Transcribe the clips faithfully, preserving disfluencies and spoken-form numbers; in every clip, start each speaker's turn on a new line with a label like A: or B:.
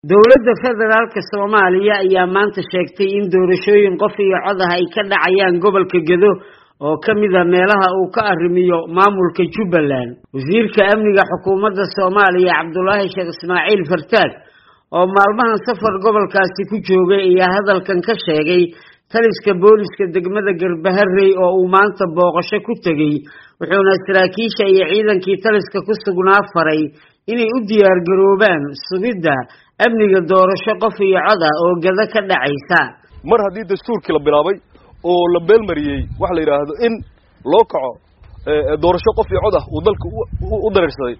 A: dowladda federaalka Soomaaliya ayaa maanta sheegtay in doorashooyin qof iyo cod ah ay ka dhacayaan gobolka Gedo oo kamid ah meelaha uu ka arrimiyo maamulka Jubbaland. Wasiirka amniga xukuumadda Soomaaliya Cabdullaahi Sheekh Ismaaciil Fartaag oo maalmahan safar gobolkaasi ku joogay ayaa hadalkan ka sheegay taliska booliska degmada Garbaharey oo uu maanta booqasho ku tagay, wuxuuna saraakiisha iyo ciidankii taliska ku sugnaa faray inay u diyaar garoobaan sugidda amniga doorasho qof iyo cod ah oo Gedo ka dhacaysa.
B: mar haddii dastuurkii la bilaabay oo la beelmariyay wax la yiraahdo in loo kaco doorasho qof iyo cod ah uu dalka u dareersaday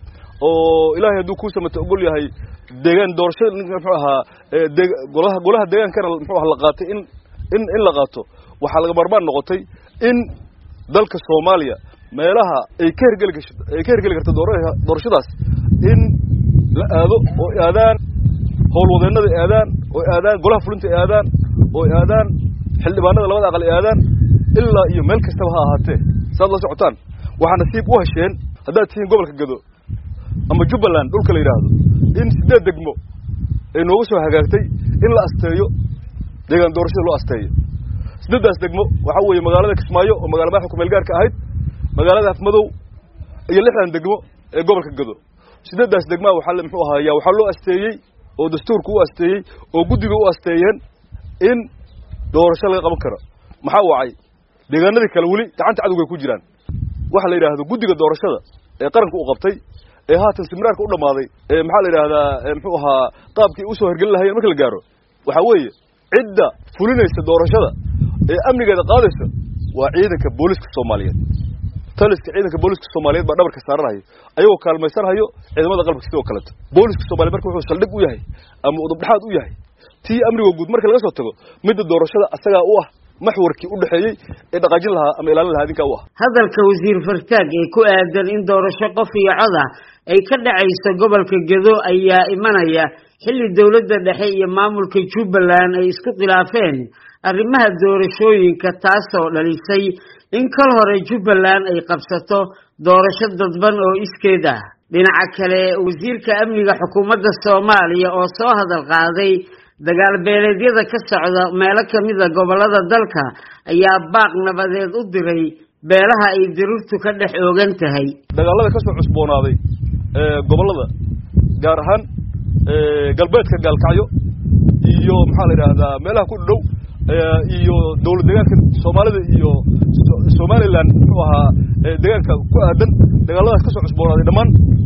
B: oo ilaahay hadduu ku samato ogol yahay deegaan doorasho muxuu ahaa golaha golaha deegaankana muxuu ahaa la qaatay in in in la qaato waxa laga marmaan noqotay in dalka Soomaaliya meelaha ay ka hirgeli ay ka hirgeli karto doorashadaas in la aado oo aadaan howlwadeennada aadaan oo aadaan golaha fulinta aadaan oo aadaan xildhibaanada labada aqal aadaan ilaa iyo meel kasta ha ahaatee saad la socotaan waxa nasiib u hesheen haddaad tihiin gobolka Gedo ama Jubbaland dhulka la yiraahdo in sideed degmo ay noogu soo hagaagtay in la asteeyo deegaan doorashada loo asteeyo sideedaas degmo waxa weeye magaalada Kismaayo oo magaalada madaxda ku meel gaarka ahayd magaalada Afmadow iyo lixdan degmo ee gobolka Gedo sideedaas degmo waxa la muxuu ahaa waxa loo asteeyay oo dastuurku u asteeyay oo guddiga u asteeyeen in doorasho laga qaban karo maxaa wacay deegaanadii kale wali gacanta cadawga ku jiraan waxa la yiraahdo guddiga doorashada ee qaranku u qabtay ee haatan simraarka u dhamaaday ee maxaa la yiraahdaa muxuu ahaa qaabkii u soo hirgelin lahaayeen marka la gaaro waxa weeye cidda fulinaysa doorashada ee amnigeeda qaadaysa waa ciidanka booliska Soomaaliyeed taliska ciidanka booliska Soomaaliyeed baa dhabarka saaranayo ayagoo kaalmaysanhayo ciidamada qalabka sidoo kale booliska Soomaaliyeed markuu wuxuu saldhig u yahay ama udub dhaxaad u yahay tii amniga guud marka laga soo tago midda doorashada asaga u ah maxwarkii u dhaxeeyay ee dhaqaajin lahaa ama ilaalin lahaa dinka u ah
A: hadalka wasiir Fartaag ee ku aadan in doorasho qof iyo cod ah ay ka dhacayso gobolka Gedo ayaa imanaya xilli dowladda dhexe iyo maamulka Jubbaland ay isku khilaafeen arrimaha doorashooyinka taasoo dhalisay in kal hore Jubbaland ay qabsato doorasho dadban oo iskeed ah. dhinaca kale wasiirka amniga xukuumadda Soomaaliya oo soo hadal qaaday dagaal beeleedyada ka socda meelo kamid ah gobolada dalka ayaa baaq nabadeed u diray beelaha ay dirirtu ka dhex oogan tahay.
B: dagaalada ka soo cusboonaaday ee gobolada gaar ahaan ee galbeedka Gaalkacyo iyo maxaa la yiraahdaa meelaha ku dhow iyo dawlad deegaanka Soomaalida iyo Somaliland wuxuu ahaa deegaanka ku aadan dagaaladaas ka soo cusboonaaday dhamaan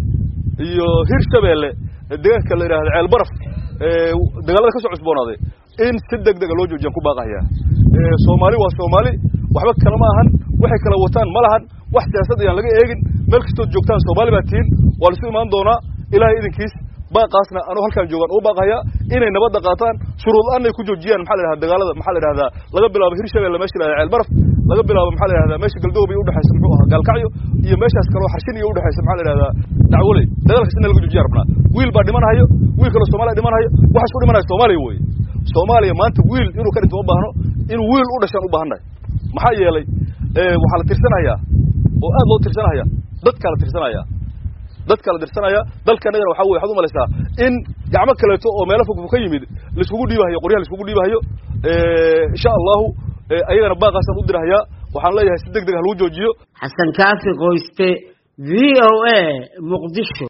B: iyo Hirshabeelle deegaanka la yiraahdo Ceel Baraf ee dagaalada ka soo cusboonaaday in si degdeg ah loo joojiyo ku baaqaya ee Soomaali waa Soomaali waxba kala ma ahan waxay kala wataan ma lahan wax siyaasad aan laga eegin meel kastoo joogtaan Soomaali baa tiin waa la soo imaan doonaa ilaahay idinkiis baaqaasna anoo halkaan joogan oo baaqaya inay nabad qaataan shuruud aan ay ku joojiyaan maxaa la yiraahdaa dagaalada maxaa la yiraahdaa laga bilaabo Hirshabeelle meesha la Ceel Baraf laga bilaabo maxaa la yiraahdaa meesha Galdoobay u dhaxaysa muxuu ahaa Gaalkacyo iyo meeshaas kale oo xarshin iyo u dhaxaysa maxaa la yiraahdaa dacwaley dagaalkaas in laga joojiyo rabnaa wiil baa dhimanayo wiil kale Soomaali dhimanayo waxa isku dhimanayo Soomaaliya way Soomaaliya maanta wiil inuu ka dhinto u baahno in wiil u dhashan u baahnaay maxaa yeelay ee waxa la tirsanayaa oo aad loo tirsanaya dadka la tirsanaya dadka la tirsanaya dalkana waxa weeye waxaad u malaysaa in gacmo kale oo meelo fog ka yimid la isugu dhiibayo qoryaha la isugu dhiibayo ee insha Allah ayagana baaqasan u dirahaya waxaan leeyahay si degdeg ah loo joojiyo.
A: Xasan Kaafi Qoyste V O A Muqdisho.